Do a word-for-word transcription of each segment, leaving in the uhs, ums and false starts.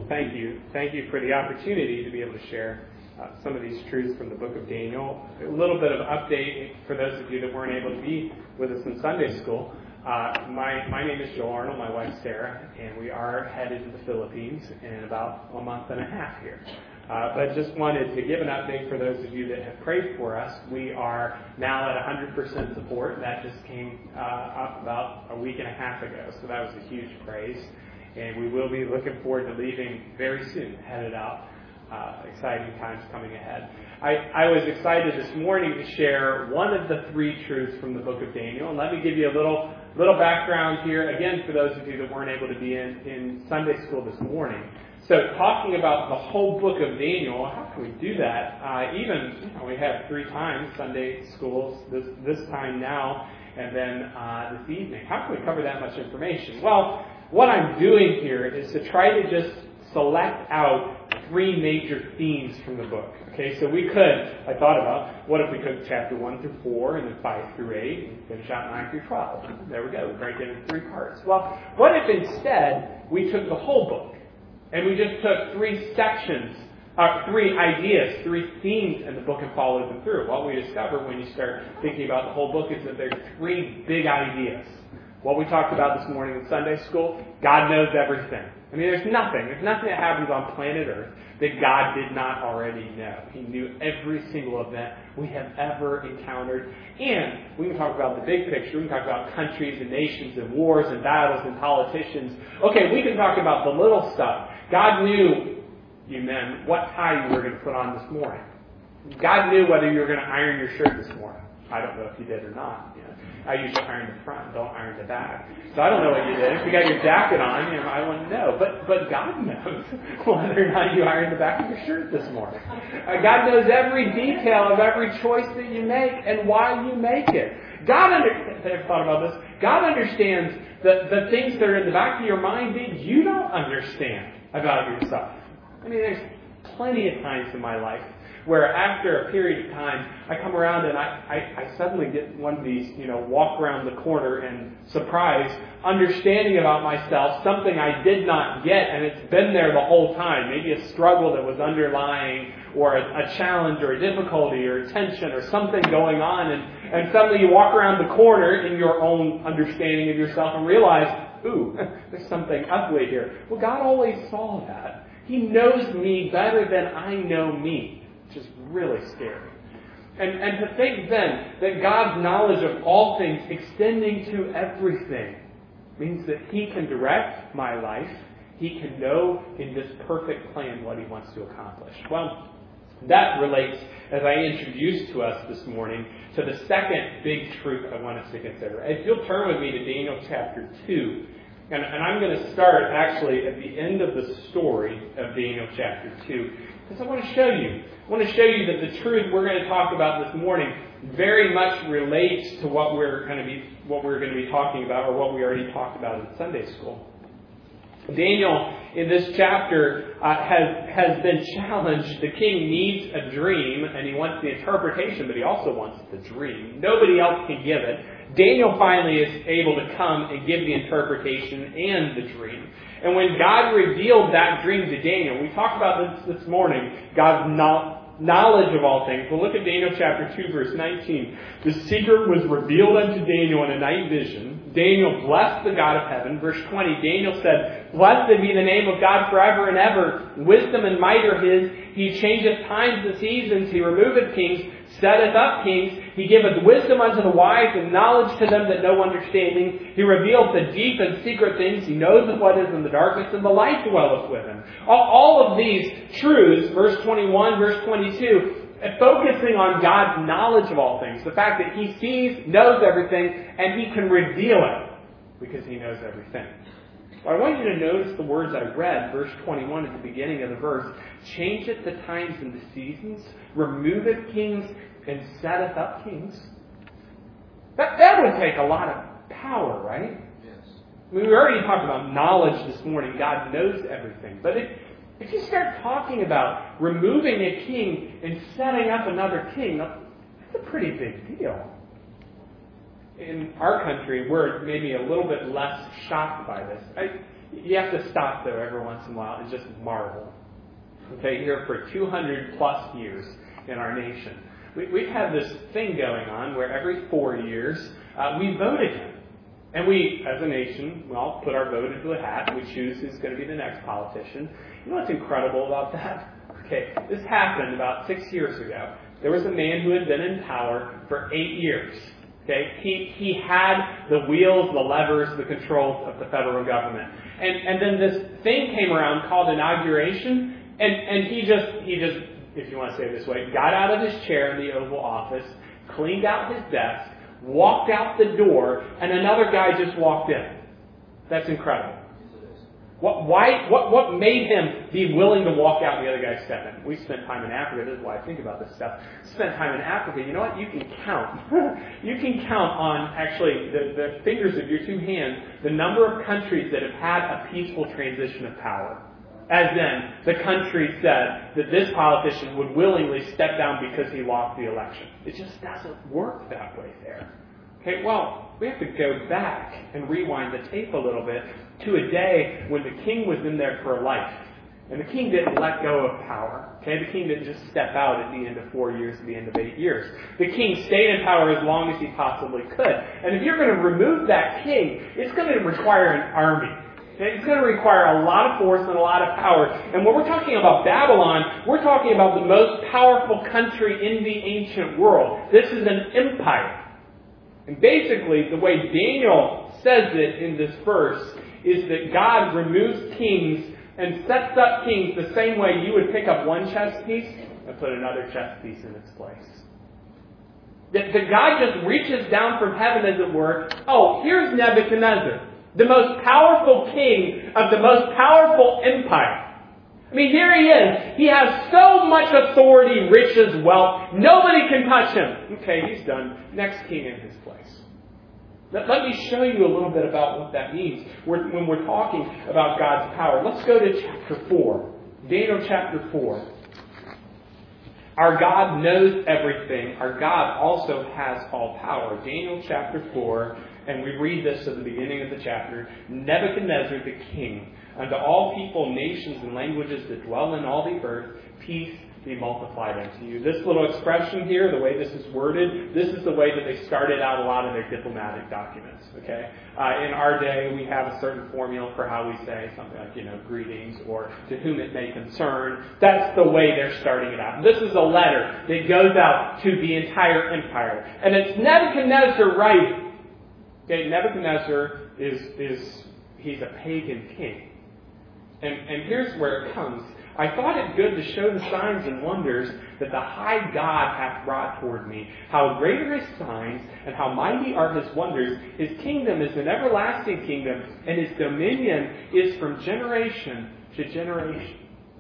Well, thank you. Thank you for the opportunity to be able to share uh, some of these truths from the book of Daniel. A little bit of update for those of you that weren't able to be with us in Sunday school. Uh, my, my name is Joel Arnold, my wife Sarah, and we are headed to the Philippines in about a month and a half here. Uh, but just wanted to give an update for those of you that have prayed for us. We are now at one hundred percent support. That just came uh, up about a week and a half ago, so that was a huge praise. And we will be looking forward to leaving very soon, headed out. Uh, exciting times coming ahead. I, I was excited this morning to share one of the three truths from the book of Daniel. And let me give you a little little background here, again, for those of you that weren't able to be in, in Sunday school this morning. So talking about the whole book of Daniel, how can we do that? Uh, even, you know, we have three times Sunday schools, this, this time now, and then uh, this evening. How can we cover that much information? Well, what I'm doing here is to try to just select out three major themes from the book. Okay, so we could, I thought about, what if we took chapter one through four, and then five through eight, and finish out nine through twelve? There we go, we break it into three parts. Well, what if instead we took the whole book, and we just took three sections, uh, three ideas, three themes in the book and followed them through? What we discover when you start thinking about the whole book is that there's three big ideas. What we talked about this morning in Sunday school, God knows everything. I mean, there's nothing, there's nothing that happens on planet Earth that God did not already know. He knew every single event we have ever encountered. And we can talk about the big picture. We can talk about countries and nations and wars and battles and politicians. Okay, we can talk about the little stuff. God knew, you men, what tie you were going to put on this morning. God knew whether you were going to iron your shirt this morning. I don't know if you did or not. You know, I usually iron the front, don't iron the back. So I don't know what you did. If you got your jacket on, you know, I wouldn't know. But but God knows whether or not you ironed the back of your shirt this morning. Uh, God knows every detail of every choice that you make and why you make it. God understands. I've thought about this. God understands the, the things that are in the back of your mind that you don't understand about yourself. I mean, there's plenty of times in my life where after a period of time, I come around and I, I, I suddenly get one of these, you know, walk around the corner and surprise, understanding about myself, something I did not get, and it's been there the whole time. Maybe a struggle that was underlying, or a, a challenge, or a difficulty, or a tension, or something going on, and, and suddenly you walk around the corner in your own understanding of yourself and realize, ooh, there's something ugly here. Well, God always saw that. He knows me better than I know me. Which is really scary. And, and to think then that God's knowledge of all things extending to everything means that He can direct my life. He can know in this perfect plan what He wants to accomplish. Well, that relates, as I introduced to us this morning, to the second big truth I want us to consider. If you'll turn with me to Daniel chapter two, and, and I'm going to start actually at the end of the story of Daniel chapter two, because I want to show you. I want to show you that the truth we're going to talk about this morning very much relates to what we're going to be what we're going to be talking about, or what we already talked about in Sunday school. Daniel, in this chapter, uh, has has been challenged. The king needs a dream, and he wants the interpretation, but he also wants the dream. Nobody else can give it. Daniel finally is able to come and give the interpretation and the dream. And when God revealed that dream to Daniel, we talked about this this morning, God's knowledge of all things. Well, look at Daniel chapter two, verse nineteen. The secret was revealed unto Daniel in a night vision. Daniel blessed the God of heaven. Verse twenty, Daniel said, Blessed be the name of God forever and ever. Wisdom and might are His. He changeth times and seasons. He removeth kings, setteth up kings. He giveth wisdom unto the wise and knowledge to them that know understanding. He revealeth the deep and secret things. He knows what is in the darkness, and the light dwelleth with him. All, all of these truths, verse twenty-one, verse twenty-two, focusing on God's knowledge of all things. The fact that He sees, knows everything, and He can reveal it because He knows everything. Well, I want you to notice the words I read, verse twenty-one at the beginning of the verse. Changeth the times and the seasons, removeth kings, and setteth up kings. That, that would take a lot of power, right? Yes. I mean, we already talked about knowledge this morning. God knows everything. But if, if you start talking about removing a king and setting up another king, that's a pretty big deal. In our country, we're maybe a little bit less shocked by this. I, You have to stop there every once in a while and just marvel. Okay, here for two hundred plus years in our nation, we, we've had this thing going on where every four years uh, we vote again. And we, as a nation, we all put our vote into a hat and we choose who's going to be the next politician. You know what's incredible about that? Okay, this happened about six years ago. There was a man who had been in power for eight years. Okay, he he had the wheels, the levers, the controls of the federal government. And and then this thing came around called inauguration, and, and he just he just, if you want to say it this way, got out of his chair in the Oval Office, cleaned out his desk, walked out the door, and another guy just walked in. That's incredible. What, why, what, what made him be willing to walk out and the other guy step in? We spent time in Africa. This is why I think about this stuff. Spent time in Africa. You know what? You can count. You can count on, actually, the, the fingers of your two hands, the number of countries that have had a peaceful transition of power. As in, the country said that this politician would willingly step down because he lost the election. It just doesn't work that way there. Okay, well, we have to go back and rewind the tape a little bit to a day when the king was in there for life. And the king didn't let go of power. Okay, the king didn't just step out at the end of four years, at the end of eight years. The king stayed in power as long as he possibly could. And if you're going to remove that king, it's going to require an army. It's going to require a lot of force and a lot of power. And when we're talking about Babylon, we're talking about the most powerful country in the ancient world. This is an empire. And basically, the way Daniel says it in this verse is that God removes kings and sets up kings the same way you would pick up one chess piece and put another chess piece in its place. That, that God just reaches down from heaven, as it were. Oh, here's Nebuchadnezzar, the most powerful king of the most powerful empire. I mean, here he is. He has so much authority, riches, wealth. Nobody can touch him. Okay, he's done. Next king in his place. Let, let me show you a little bit about what that means when, when we're talking about God's power. Let's go to chapter four. Daniel chapter four. Our God knows everything. Our God also has all power. Daniel chapter four, and we read this at the beginning of the chapter. Nebuchadnezzar the king, unto all people, nations, and languages that dwell in all the earth, peace be multiplied unto you. This little expression here, the way this is worded, this is the way that they started out a lot of their diplomatic documents. Okay, uh, in our day, we have a certain formula for how we say something like, you know, greetings or to whom it may concern. That's the way they're starting it out. This is a letter that goes out to the entire empire, and it's Nebuchadnezzar writing. Okay, Nebuchadnezzar is is he's a pagan king, and and here's where it comes. I thought it good to show the signs and wonders that the high God hath brought toward me. How great are his signs, and how mighty are his wonders. His kingdom is an everlasting kingdom, and his dominion is from generation to generation.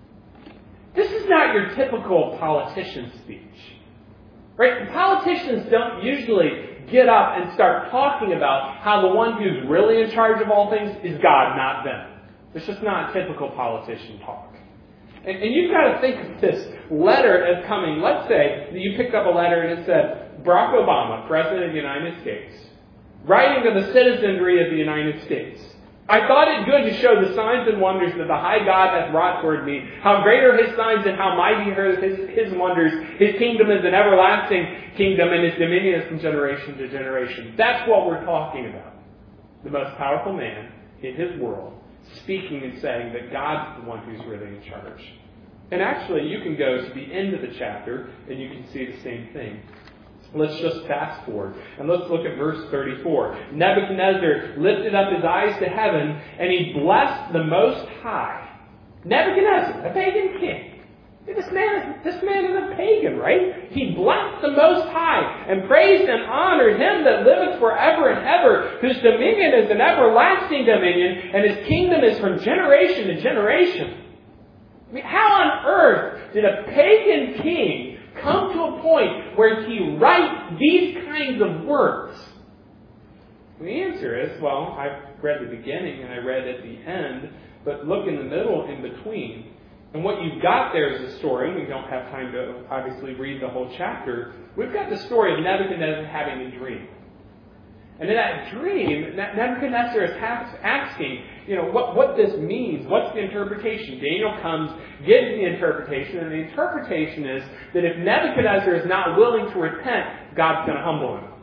This is not your typical politician speech. Right? Politicians don't usually get up and start talking about how the one who's really in charge of all things is God, not them. It's just not typical politician talk. And, and you've got to think of this letter as coming. Let's say that you picked up a letter and it said, Barack Obama, President of the United States, writing to the citizenry of the United States. I thought it good to show the signs and wonders that the high God hath wrought toward me. How great are his signs and how mighty are his, his wonders. His kingdom is an everlasting kingdom, and his dominion is from generation to generation. That's what we're talking about. The most powerful man in his world, speaking and saying that God's the one who's really in charge. And actually, you can go to the end of the chapter and you can see the same thing. Let's just fast forward and let's look at verse thirty-four. Nebuchadnezzar lifted up his eyes to heaven and he blessed the Most High. Nebuchadnezzar, a pagan king. This man, this man is a pagan, right? He blessed the Most High and praised and honored him that liveth forever and ever, whose dominion is an everlasting dominion, and his kingdom is from generation to generation. I mean, how on earth did a pagan king come to a point where he write these kinds of words? And the answer is, well, I've read the beginning and I read at the end, but look in the middle, in between. And what you've got there is a story, and we don't have time to obviously read the whole chapter. We've got the story of Nebuchadnezzar having a dream. And in that dream, Nebuchadnezzar is asking, you know, what, what this means. What's the interpretation? Daniel comes, gives the interpretation, and the interpretation is that if Nebuchadnezzar is not willing to repent, God's going to humble him.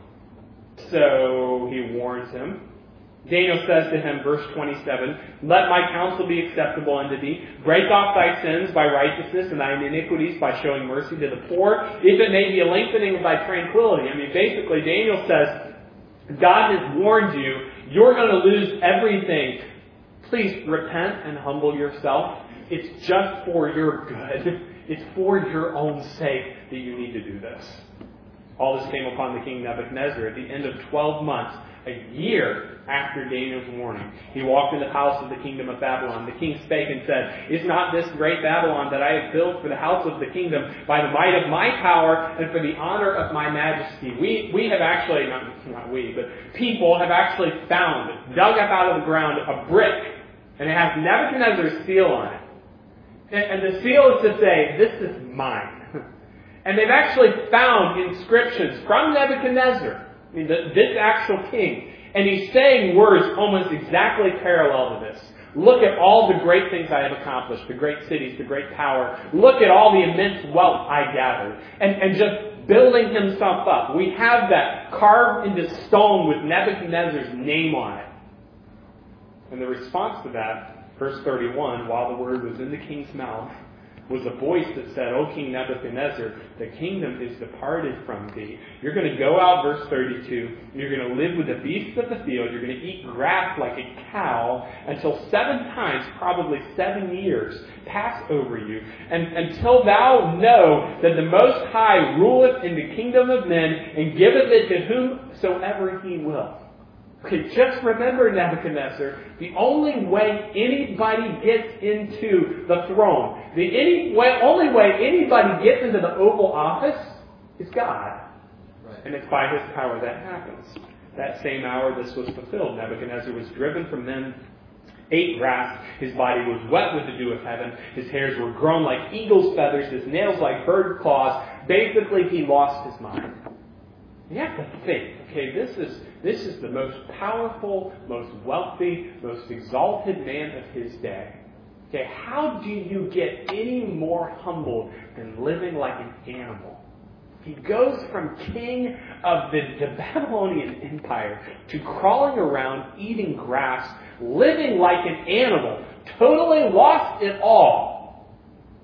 So he warns him. Daniel says to him, verse twenty-seven, "Let my counsel be acceptable unto thee. Break off thy sins by righteousness and thine iniquities by showing mercy to the poor, if it may be a lengthening of thy tranquility." I mean, basically, Daniel says, God has warned you, you're going to lose everything. Please repent and humble yourself. It's just for your good. It's for your own sake that you need to do this. All this came upon the king Nebuchadnezzar at the end of twelve months, a year after Daniel's warning. He walked in the house of the kingdom of Babylon. The king spake and said, "Is not this great Babylon that I have built for the house of the kingdom by the might of my power and for the honor of my majesty?" We we have actually, not, not we, but people have actually found, dug up out of the ground, a brick, and it has Nebuchadnezzar's seal on it. And, and the seal is to say, this is mine. And they've actually found inscriptions from Nebuchadnezzar, I mean, the, this actual king. And he's saying words almost exactly parallel to this. Look at all the great things I have accomplished, the great cities, the great power. Look at all the immense wealth I gathered. And, and just building himself up. We have that carved into stone with Nebuchadnezzar's name on it. And the response to that, verse thirty-one, while the word was in the king's mouth, was a voice that said, "O King Nebuchadnezzar, the kingdom is departed from thee. You're going to go out," verse thirty-two, "you're going to live with the beasts of the field. You're going to eat grass like a cow until seven times, probably seven years, pass over you. And until thou know that the Most High ruleth in the kingdom of men and giveth it to whomsoever he will." Okay, just remember, Nebuchadnezzar, the only way anybody gets into the throne, the any way, only way anybody gets into the Oval Office is God. Right. And it's by his power that happens. That same hour this was fulfilled. Nebuchadnezzar was driven from men, ate grass, his body was wet with the dew of heaven, his hairs were grown like eagle's feathers, his nails like bird claws. Basically, he lost his mind. You have to think, okay, this is this is the most powerful, most wealthy, most exalted man of his day. Okay, how do you get any more humbled than living like an animal? He goes from king of the, the Babylonian Empire to crawling around, eating grass, living like an animal, totally lost it all.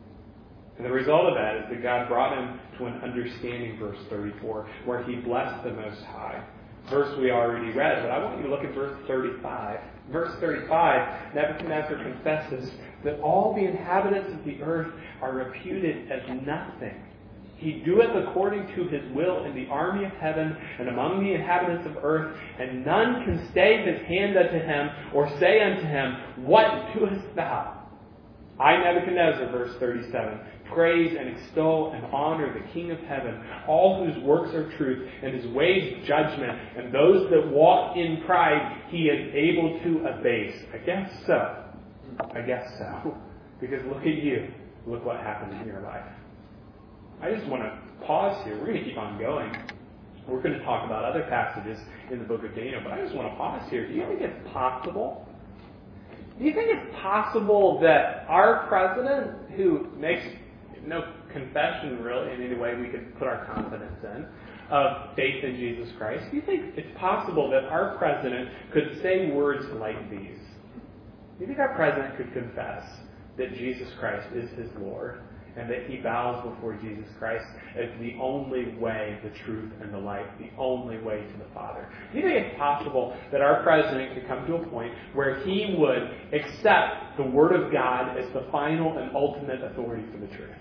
And the result of that is that God brought him to an understanding, verse thirty-four, where he blessed the Most High. Verse we already read, but I want you to look at verse thirty-five. Verse thirty-five, Nebuchadnezzar confesses that all the inhabitants of the earth are reputed as nothing. He doeth according to his will in the army of heaven and among the inhabitants of earth, and none can stay his hand unto him or say unto him, "What doest thou?" I, Nebuchadnezzar, verse thirty-seven, praise and extol and honor the King of heaven, all whose works are truth, and his ways judgment, and those that walk in pride he is able to abase. I guess so. I guess so. Because look at you. Look what happened in your life. I just want to pause here. We're going to keep on going. We're going to talk about other passages in the book of Daniel, but I just want to pause here. Do you think it's possible? Do you think it's possible that our president, who makes no confession really in any way we could put our confidence in, of faith in Jesus Christ, do you think it's possible that our president could say words like these? Do you think our president could confess that Jesus Christ is his Lord and that he bows before Jesus Christ as the only way, the truth, and the life, the only way to the Father? Do you think it's possible that our president could come to a point where he would accept the Word of God as the final and ultimate authority for the truth?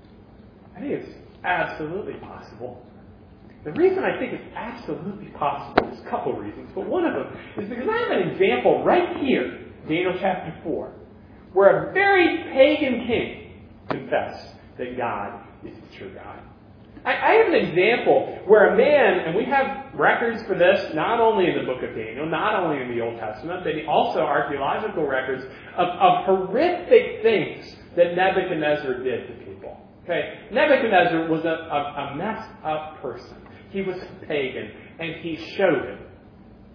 I think it's absolutely possible. The reason I think it's absolutely possible is a couple reasons, but one of them is because I have an example right here, Daniel chapter four, where a very pagan king confessed that God is the true God. I, I have an example where a man, and we have records for this not only in the book of Daniel, not only in the Old Testament, but also archaeological records of, of horrific things that Nebuchadnezzar did to people. Okay, Nebuchadnezzar was a, a, a messed up person. He was a pagan, and he showed it.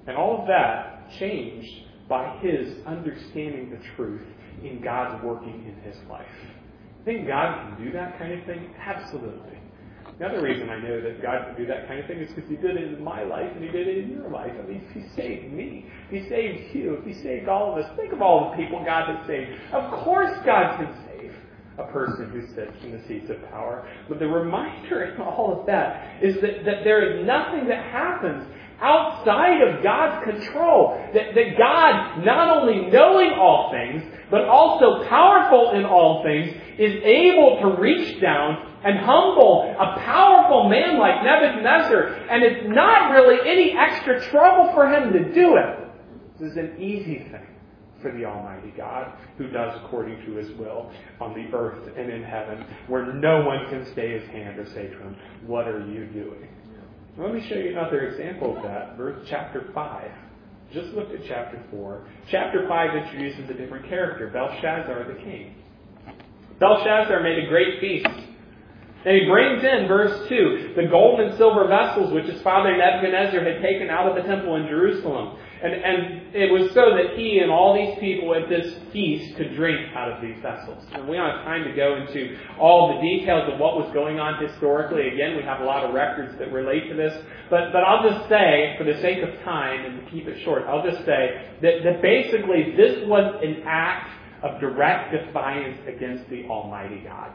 And all of that changed by his understanding the truth in God's working in his life. I think God can do that kind of thing? Absolutely. Another reason I know that God can do that kind of thing is because he did it in my life and he did it in your life. I mean, he saved me. He saved you. If he saved all of us, think of all the people God has saved. Of course God can save a person who sits in the seats of power. But the reminder in all of that is that, that there is nothing that happens outside of God's control. That, that God, not only knowing all things, but also powerful in all things, is able to reach down and humble a powerful man like Nebuchadnezzar. And it's not really any extra trouble for him to do it. This is an easy thing for the Almighty God, who does according to his will on the earth and in heaven, where no one can stay his hand or say to him, what are you doing? Let me show you another example of that. Verse chapter five. Just looked at chapter four. Chapter five introduces a different character, Belshazzar the king. Belshazzar made a great feast. And he brings in, verse two, the gold and silver vessels which his father Nebuchadnezzar had taken out of the temple in Jerusalem. And, and it was so that he and all these people at this feast could drink out of these vessels. And we don't have time to go into all the details of what was going on historically. Again, we have a lot of records that relate to this. But, but I'll just say, for the sake of time and to keep it short, I'll just say that, that basically this was an act of direct defiance against the Almighty God.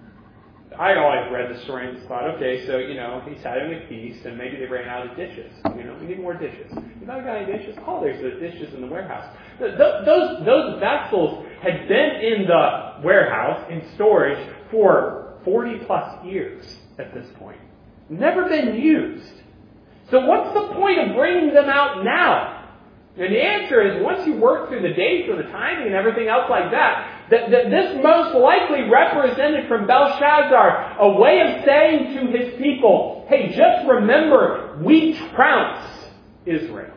I always read the story and thought, okay, so, you know, he's having a feast and maybe they ran out of dishes. You know, we need more dishes. You not got any dishes? Oh, there's the dishes in the warehouse. Those, those, those vessels had been in the warehouse in storage for forty plus years at this point. Never been used. So what's the point of bringing them out now? And the answer is, once you work through the dates or the timing and everything else like that, that, that this most likely represented from Belshazzar a way of saying to his people, hey, just remember, we trounced Israel.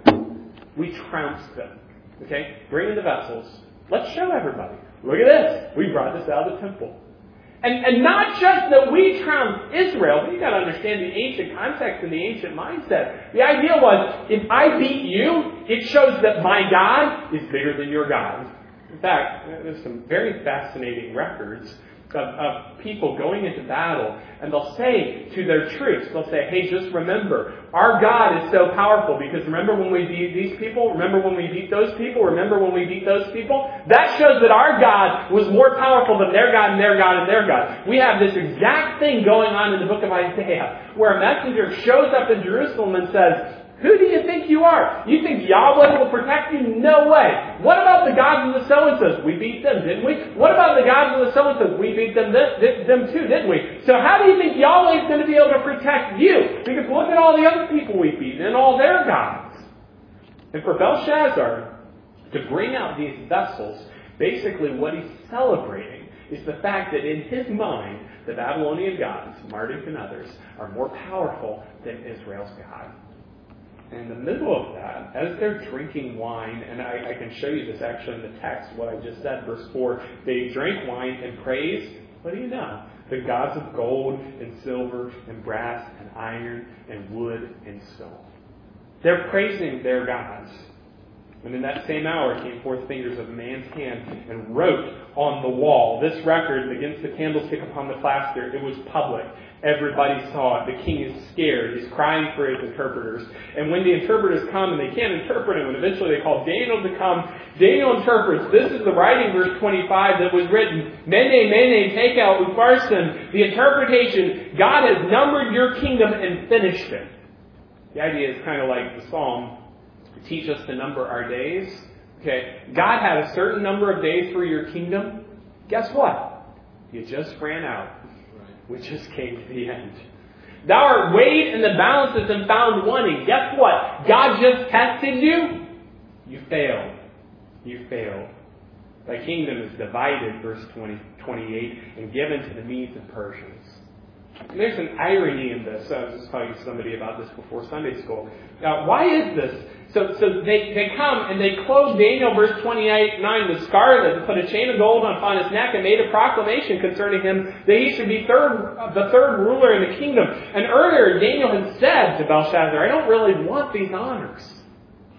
We trounced them. Okay? Bring in the vessels. Let's show everybody. Look at this. We brought this out of the temple. And, and not just that we trounced Israel, but you've got to understand the ancient context and the ancient mindset. The idea was, if I beat you, it shows that my God is bigger than your God. In fact, there's some very fascinating records of, of people going into battle, and they'll say to their troops, they'll say, hey, just remember, our God is so powerful, because remember when we beat these people? Remember when we beat those people? Remember when we beat those people? That shows that our God was more powerful than their God and their God and their God. We have this exact thing going on in the book of Isaiah, where a messenger shows up in Jerusalem and says, who do you think you are? You think Yahweh will protect you? No way. What about the gods of the so-and-sos? We beat them, didn't we? What about the gods of the so-and-sos? We beat them, th- them too, didn't we? So how do you think Yahweh is going to be able to protect you? Because look at all the other people we've beaten and all their gods. And for Belshazzar to bring out these vessels, basically what he's celebrating is the fact that in his mind, the Babylonian gods, Marduk and others, are more powerful than Israel's God. And in the middle of that, as they're drinking wine, and I, I can show you this actually in the text, what I just said, verse four, they drank wine and praised, what do you know? The gods of gold and silver and brass and iron and wood and stone. They're praising their gods. And in that same hour came forth fingers of a man's hand and wrote on the wall this record against the candlestick upon the plaster. It was public. Everybody saw it. The king is scared. He's crying for his interpreters. And when the interpreters come and they can't interpret him, and eventually they call Daniel to come, Daniel interprets. This is the writing, verse twenty-five, that was written. Mene, mene, tekel, upharsin. The interpretation, God has numbered your kingdom and finished it. The idea is kind of like the psalm. Teach us to number our days. Okay, God had a certain number of days for your kingdom. Guess what? You just ran out. We just came to the end. Thou art weighed in the balances and found wanting. Guess what? God just tested you. You failed. You failed. Thy kingdom is divided, verse twenty, twenty-eight, and given to the Medes and Persians. And there's an irony in this. I was just talking to somebody about this before Sunday school. Now, why is this? So, so they, they come and they clothe Daniel, verse twenty-eight, nine, with scarlet and put a chain of gold upon his neck and made a proclamation concerning him that he should be third, the third ruler in the kingdom. And earlier, Daniel had said to Belshazzar, I don't really want these honors.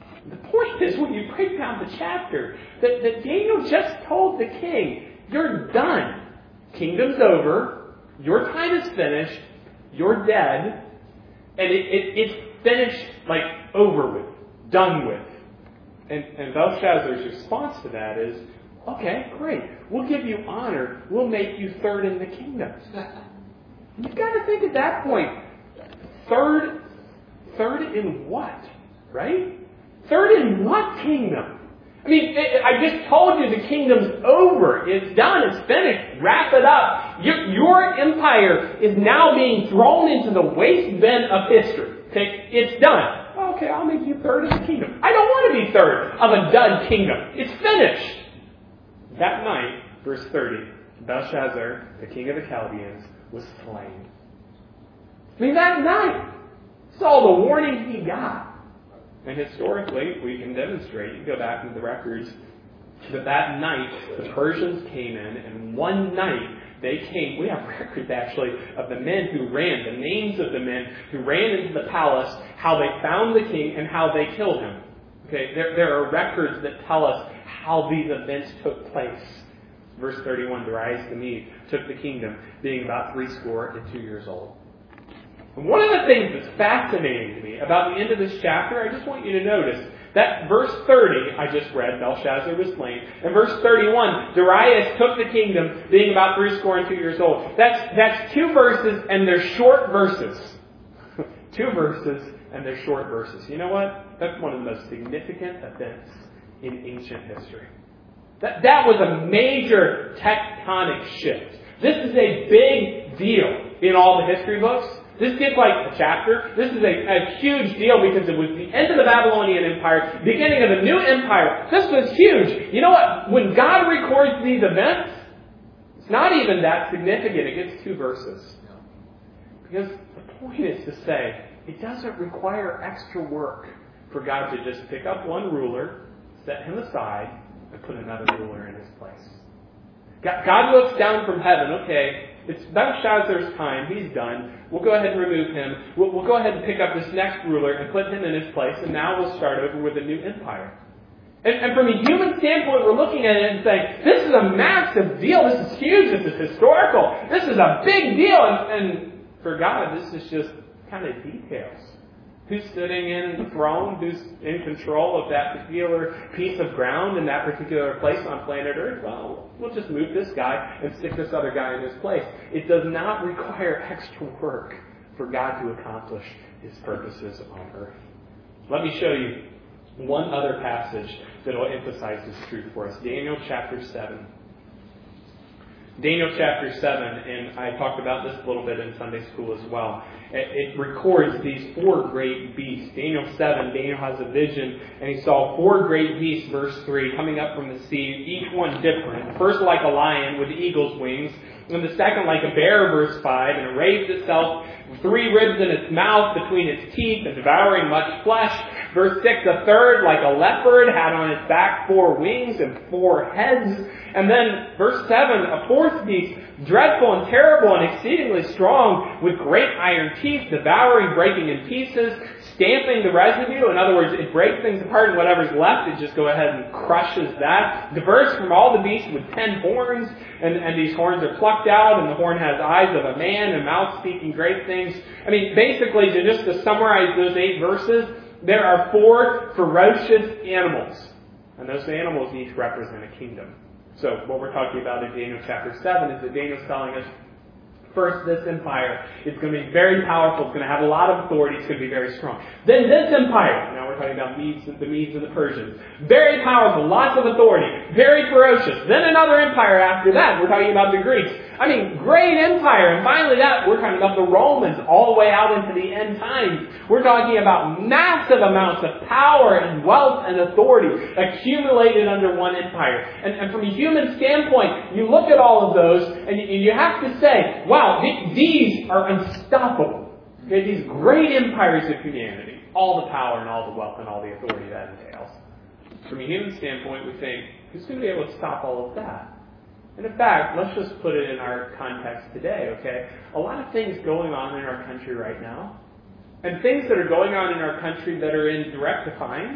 point is, when you break down the chapter, that, that Daniel just told the king, you're done. Kingdom's over. Your time is finished. You're dead. And it, it, it's finished, like, over with. Done with. And, and Belshazzar's response to that is, okay, great. We'll give you honor. We'll make you third in the kingdom. You've got to think at that point, third, third in what? Right? Third in what kingdom? I mean, it, I just told you the kingdom's over. It's done. It's finished. Wrap it up. Your, your empire is now being thrown into the waste bin of history. Okay? It's done. Okay, I'll make you third in the kingdom. I don't want to be third of a done kingdom. It's finished. That night, verse thirty, Belshazzar, the king of the Chaldeans, was slain. I mean, that night, saw the warning he got. And historically, we can demonstrate, you go back into the records, that that night, the Persians came in, and one night, they came, we have records actually of the men who ran, the names of the men who ran into the palace, how they found the king, and how they killed him. Okay, there, there are records that tell us how these events took place. Verse thirty-one, Darius the Mede took the kingdom, being about threescore and two years old. And one of the things that's fascinating to me about the end of this chapter, I just want you to notice that verse thirty, I just read, Belshazzar was slain. And verse thirty-one, Darius took the kingdom, being about threescore and two years old. That's, that's two verses, and they're short verses. Two verses, and they're short verses. You know what? That's one of the most significant events in ancient history. That, that was a major tectonic shift. This is a big deal in all the history books. This gets like a chapter. This is a, a huge deal because it was the end of the Babylonian Empire, beginning of a new empire. This was huge. You know what? When God records these events, it's not even that significant. It gets two verses. Because the point is to say, it doesn't require extra work for God to just pick up one ruler, set him aside, and put another ruler in his place. God looks down from heaven. Okay, it's Belshazzar's time. He's done. We'll go ahead and remove him. We'll, we'll go ahead and pick up this next ruler and put him in his place, and now we'll start over with a new empire. And, and from a human standpoint, we're looking at it and saying, this is a massive deal. This is huge. This is historical. This is a big deal. And, and for God, this is just kind of details. Who's sitting in the throne? Who's in control of that particular piece of ground in that particular place on planet Earth? Well, we'll just move this guy and stick this other guy in his place. It does not require extra work for God to accomplish His purposes on earth. Let me show you one other passage that will emphasize this truth for us. Daniel chapter seven. Daniel chapter seven, and I talked about this a little bit in Sunday school as well. It, it records these four great beasts. Daniel seven, Daniel has a vision, and he saw four great beasts, verse three, coming up from the sea, each one different. The first like a lion with eagle's wings, and the second like a bear, verse five, and it raised itself with three ribs in its mouth between its teeth, and devouring much flesh. Verse six, a third like a leopard, had on its back four wings and four heads. And then, verse seven, a fourth beast, dreadful and terrible and exceedingly strong, with great iron teeth, devouring, breaking in pieces, stamping the residue. In other words, it breaks things apart, and whatever's left, it just go ahead and crushes that. Diverse from all the beasts with ten horns, and, and these horns are plucked out, and the horn has eyes of a man, and mouth speaking great things. I mean, basically, to just to summarize those eight verses, there are four ferocious animals, and those animals each represent a kingdom. So what we're talking about in Daniel chapter seven is that Daniel's telling us, first, this empire is going to be very powerful. It's going to have a lot of authority. It's going to be very strong. Then this empire, now we're talking about Medes, the Medes and the Persians, very powerful, lots of authority, very ferocious. Then another empire after that. We're talking about the Greeks. I mean, great empire. And finally that, we're talking about the Romans all the way out into the end times. We're talking about massive amounts of power and wealth and authority accumulated under one empire. And, and from a human standpoint, you look at all of those and you, you have to say, wow, th- these are unstoppable. Okay, these great empires of humanity. All the power and all the wealth and all the authority that entails. From a human standpoint, we think, who's going to be able to stop all of that? And in fact, let's just put it in our context today, okay? A lot of things going on in our country right now, and things that are going on in our country that are in direct defiance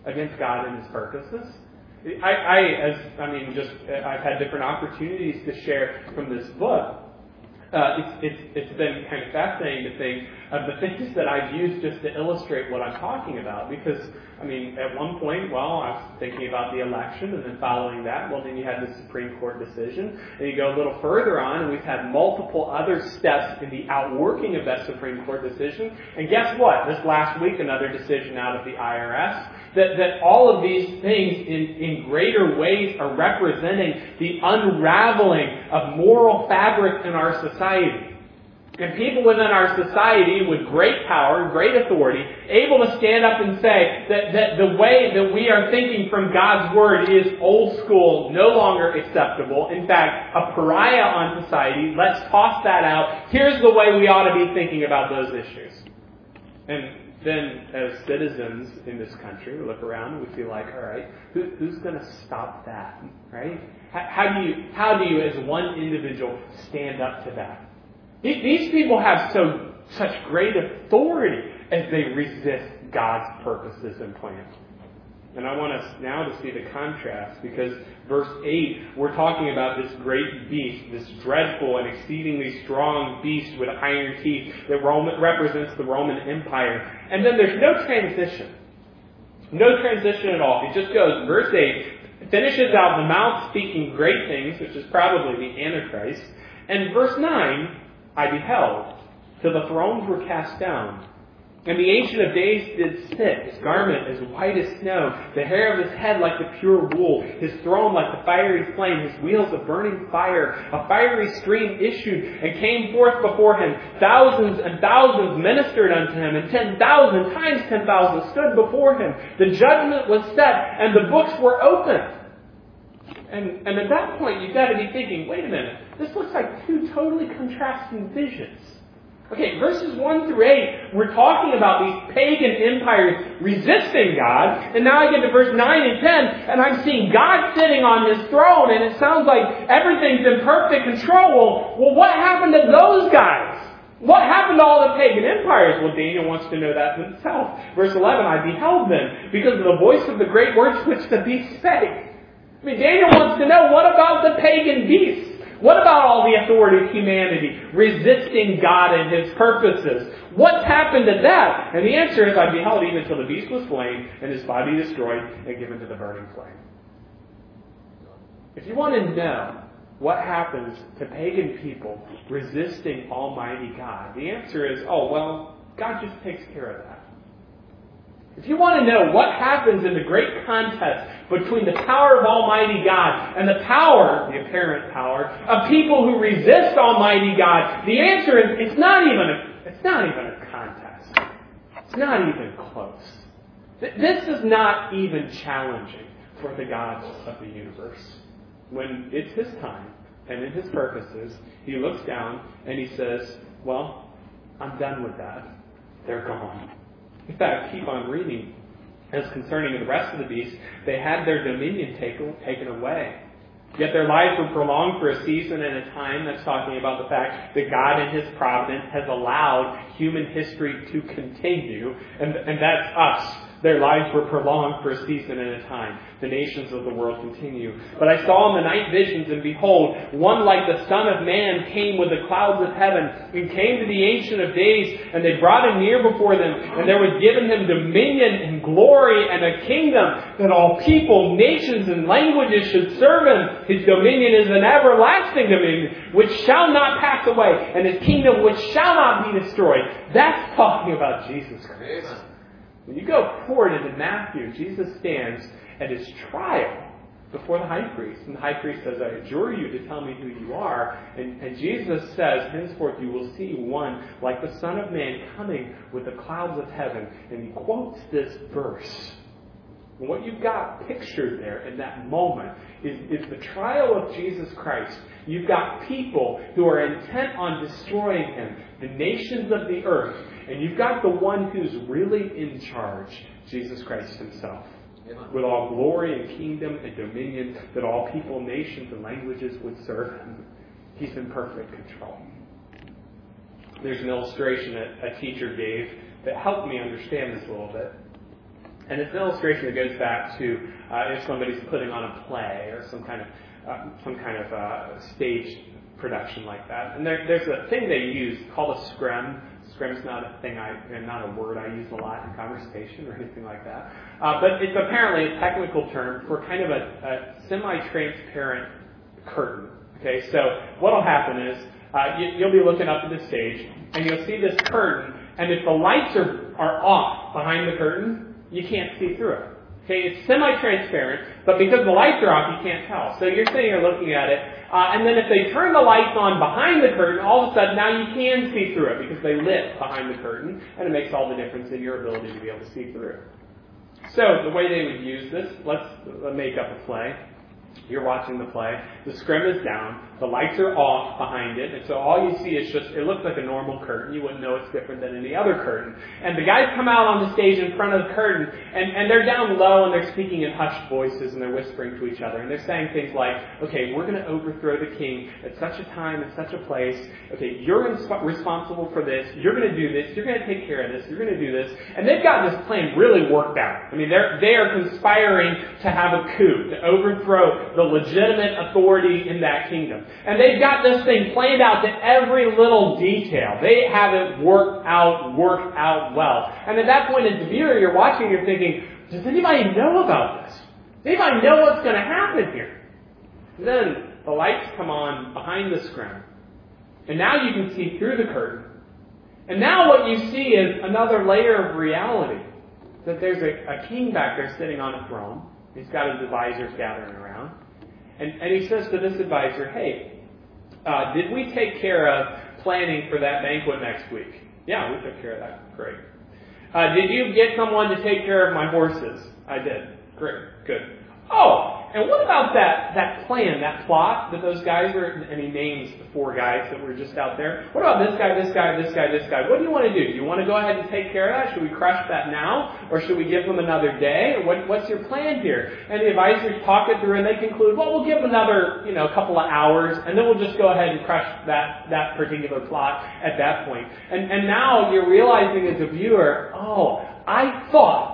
against God and His purposes. I, I, as I mean, just I've had different opportunities to share from this book. Uh, it's, it's, it's been kind of fascinating to think of the things that I've used just to illustrate what I'm talking about. Because, I mean, at one point, well, I was thinking about the election, and then following that, well, then you had the Supreme Court decision. And you go a little further on, and we've had multiple other steps in the outworking of that Supreme Court decision. And guess what? This last week, another decision out of the I R S. That, that all of these things in, in greater ways are representing the unraveling of moral fabric in our society. And people within our society with great power, great authority, able to stand up and say that, that the way that we are thinking from God's Word is old school, no longer acceptable. In fact, a pariah on society. Let's toss that out. Here's the way we ought to be thinking about those issues. And then, as citizens in this country, we look around and we feel like, all right, who, who's going to stop that, right? How, how do you, how do you, as one individual, stand up to that? These people have so such great authority as they resist God's purposes and plans. And I want us now to see the contrast, because verse eight, we're talking about this great beast, this dreadful and exceedingly strong beast with iron teeth that Roman, represents the Roman Empire. And then there's no transition. No transition at all. It just goes, verse eight, finishes out the mouth speaking great things, which is probably the Antichrist. And verse nine, I beheld, till the thrones were cast down. And the Ancient of Days did sit, his garment as white as snow, the hair of his head like the pure wool, his throne like the fiery flame, his wheels of burning fire. A fiery stream issued and came forth before him. Thousands and thousands ministered unto him, and ten thousand times ten thousand stood before him. The judgment was set, and the books were opened. And, and at that point, you've got to be thinking, wait a minute, this looks like two totally contrasting visions. Okay, verses one through eight, we're talking about these pagan empires resisting God. And now I get to verse nine and ten, and I'm seeing God sitting on His throne, and it sounds like everything's in perfect control. Well, what happened to those guys? What happened to all the pagan empires? Well, Daniel wants to know that himself. Verse eleven, I beheld them, because of the voice of the great words which the beast spake. I mean, Daniel wants to know, what about the pagan beasts? What about all the authority of humanity resisting God and His purposes? What's happened to that? And the answer is, I beheld even till the beast was slain and his body destroyed and given to the burning flame. If you want to know what happens to pagan people resisting Almighty God, the answer is, oh, well, God just takes care of that. If you want to know what happens in the great contest between the power of Almighty God and the power, the apparent power, of people who resist Almighty God, the answer is it's not even a, it's not even a contest. It's not even close. This is not even challenging for the God of the universe. When it's His time and in His purposes, He looks down and He says, well, I'm done with that. They're gone. In fact, keep on reading. As concerning the rest of the beasts, they had their dominion taken, taken away. Yet their lives were prolonged for a season and a time. That's talking about the fact that God in His providence has allowed human history to continue. And, and that's us. Their lives were prolonged for a season and a time. The nations of the world continue. But I saw in the night visions, and behold, one like the Son of Man came with the clouds of heaven, and came to the Ancient of Days, and they brought Him near before them, and there was given Him dominion and glory and a kingdom, that all people, nations, and languages should serve Him. His dominion is an everlasting dominion, which shall not pass away, and His kingdom which shall not be destroyed. That's talking about Jesus Christ. When you go forward into Matthew, Jesus stands at His trial before the high priest. And the high priest says, I adjure you to tell me who you are. And, and Jesus says, henceforth you will see one like the Son of Man coming with the clouds of heaven. And he quotes this verse. And what you've got pictured there in that moment is, is the trial of Jesus Christ. You've got people who are intent on destroying Him, the nations of the earth. And you've got the one who's really in charge, Jesus Christ Himself. Amen. With all glory and kingdom and dominion, that all people, nations, and languages would serve Him. He's in perfect control. There's an illustration that a teacher gave that helped me understand this a little bit. And it's an illustration that goes back to uh, if somebody's putting on a play or some kind of uh, some kind of uh, stage production like that. And there, there's a thing they use called a scrim. Scrim's not a thing I, not a word I use a lot in conversation or anything like that. Uh, but it's apparently a technical term for kind of a, a semi-transparent curtain. Okay, so what'll happen is uh, you, you'll be looking up at the stage and you'll see this curtain, and if the lights are, are off behind the curtain, you can't see through it. Okay, it's semi-transparent, but because the lights are off, you can't tell. So you're sitting here looking at it, uh, and then if they turn the lights on behind the curtain, all of a sudden now you can see through it because they lit behind the curtain, and it makes all the difference in your ability to be able to see through it. So the way they would use this, let's make up a play. You're watching the play. The scrim is down. The lights are off behind it. And so all you see is just, it looks like a normal curtain. You wouldn't know it's different than any other curtain. And the guys come out on the stage in front of the curtain, and, and they're down low, and they're speaking in hushed voices, and they're whispering to each other. And they're saying things like, okay, we're going to overthrow the king at such a time, at such a place. Okay, you're insp- responsible for this. You're going to do this. You're going to take care of this. You're going to do this. And they've got this plan really worked out. I mean, they're, they are conspiring to have a coup, to overthrow the legitimate authority in that kingdom. And they've got this thing planned out to every little detail. They have it worked out, worked out well. And at that point, as the viewer, you're watching, you're thinking, does anybody know about this? Does anybody know what's going to happen here? And then the lights come on behind the scrim. And now you can see through the curtain. And now what you see is another layer of reality. That there's a, a king back there sitting on a throne. He's got his advisors gathering around. And, and he says to this advisor, hey, uh, did we take care of planning for that banquet next week? Yeah, we took care of that. Great. Uh, did you get someone to take care of my horses? I did. Great. Good. Oh, and what about that, that plan, that plot that those guys are, and he names the four guys that were just out there. What about this guy, this guy, this guy, this guy? What do you want to do? Do you want to go ahead and take care of that? Should we crush that now? Or should we give them another day? Or what, what's your plan here? And the advisors talk it through and they conclude, well, we'll give them another, you know, couple of hours and then we'll just go ahead and crush that, that particular plot at that point. And, and now you're realizing as a viewer, oh, I thought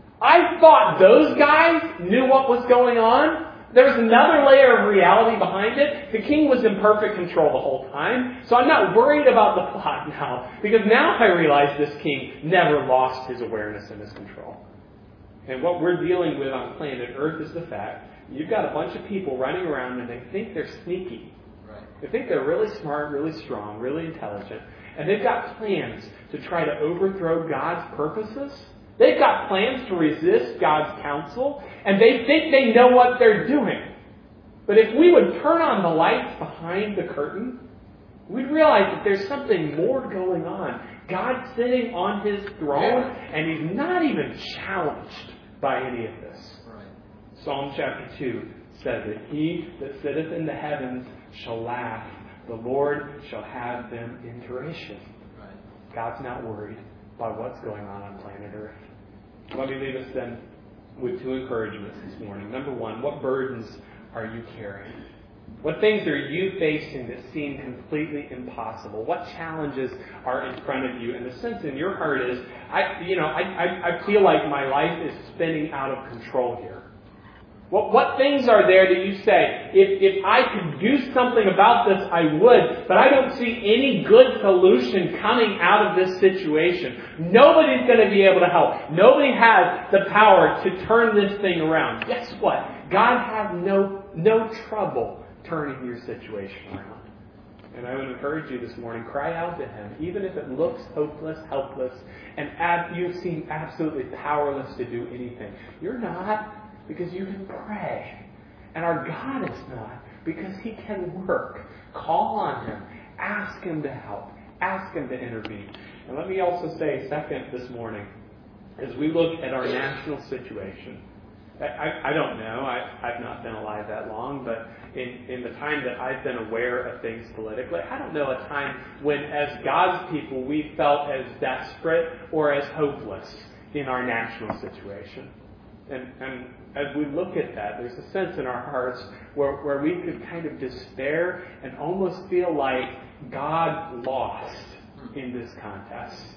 I thought those guys knew what was going on. There was another layer of reality behind it. The king was in perfect control the whole time. So I'm not worried about the plot now. Because now I realize this king never lost his awareness and his control. And what we're dealing with on planet Earth is the fact you've got a bunch of people running around and they think they're sneaky. Right. They think they're really smart, really strong, really intelligent. And they've got plans to try to overthrow God's purposes. They've got plans to resist God's counsel, and they think they know what they're doing. But if we would turn on the lights behind the curtain, we'd realize that there's something more going on. God's sitting on His throne, and He's not even challenged by any of this. Right. Psalm chapter two says that He that sitteth in the heavens shall laugh. The Lord shall have them in derision. Right. God's not worried by what's going on on planet Earth. Let me leave us then with two encouragements this morning. Number one, what burdens are you carrying? What things are you facing that seem completely impossible? What challenges are in front of you? And the sense in your heart is, I, you know, I, I, I feel like my life is spinning out of control here. What, what things are there that you say, if, if I could do something about this, I would, but I don't see any good solution coming out of this situation. Nobody's going to be able to help. Nobody has the power to turn this thing around. Guess what? God has no, no trouble turning your situation around. And I would encourage you this morning, cry out to Him, even if it looks hopeless, helpless, and ab- you seem absolutely powerless to do anything. You're not. Because you can pray. And our God is not. Because He can work. Call on Him. Ask Him to help. Ask Him to intervene. And let me also say, second, this morning, as we look at our national situation, I, I, I don't know. I, I've not been alive that long, but in, in the time that I've been aware of things politically, I don't know a time when, as God's people, we felt as desperate or as hopeless in our national situation. And, and as we look at that, there's a sense in our hearts where, where we could kind of despair and almost feel like God lost in this contest.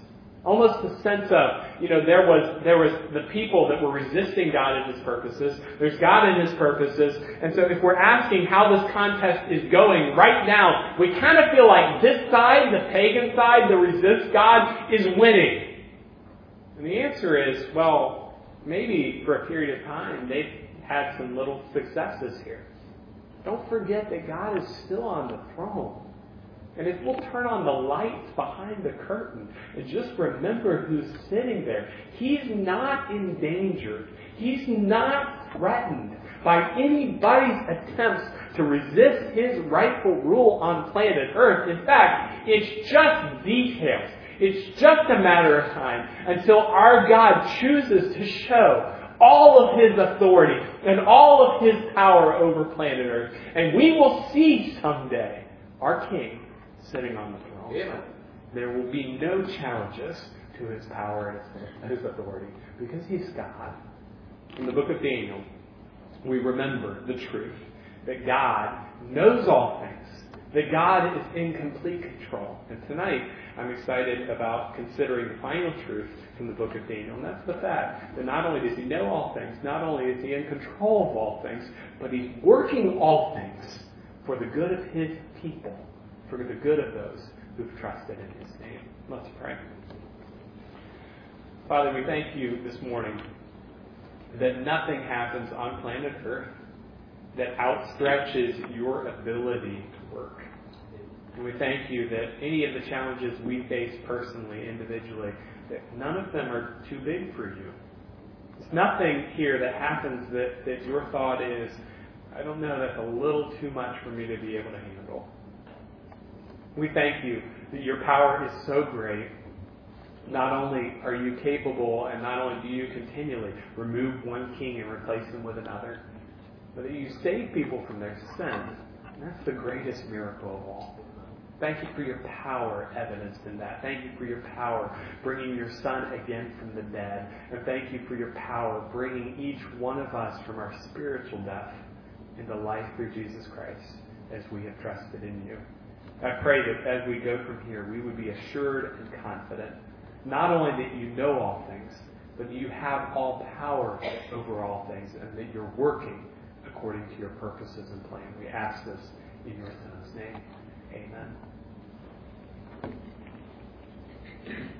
Almost the sense of, you know, there was there was the people that were resisting God and His purposes. There's God and His purposes. And so if we're asking how this contest is going right now, we kind of feel like this side, the pagan side, that resists God, is winning. And the answer is, well, maybe for a period of time they've had some little successes here. Don't forget that God is still on the throne. And if we'll turn on the lights behind the curtain and just remember who's sitting there, He's not endangered. He's not threatened by anybody's attempts to resist His rightful rule on planet Earth. In fact, it's just details. It's just a matter of time until our God chooses to show all of His authority and all of His power over planet Earth. And we will see someday our King sitting on the throne. Yeah. There will be no challenges to His power and His authority because He's God. In the book of Daniel, we remember the truth that God knows all things, that God is in complete control. And tonight, I'm excited about considering the final truth from the book of Daniel, and that's the fact that not only does He know all things, not only is He in control of all things, but He's working all things for the good of His people, for the good of those who've trusted in His name. Let's pray. Father, we thank You this morning that nothing happens on planet Earth that outstretches Your ability to work. And we thank You that any of the challenges we face personally, individually, that none of them are too big for You. There's nothing here that happens that, that Your thought is, I don't know, that's a little too much for me to be able to handle. We thank You that Your power is so great. Not only are You capable, and not only do You continually remove one king and replace him with another, but that You save people from their sin. And that's the greatest miracle of all. Thank You for Your power evidenced in that. Thank You for Your power bringing Your Son again from the dead. And thank You for Your power bringing each one of us from our spiritual death into life through Jesus Christ as we have trusted in You. I pray that as we go from here, we would be assured and confident, not only that You know all things, but that You have all power over all things, and that You're working according to Your purposes and plan. We ask this in Your Son's name. Amen.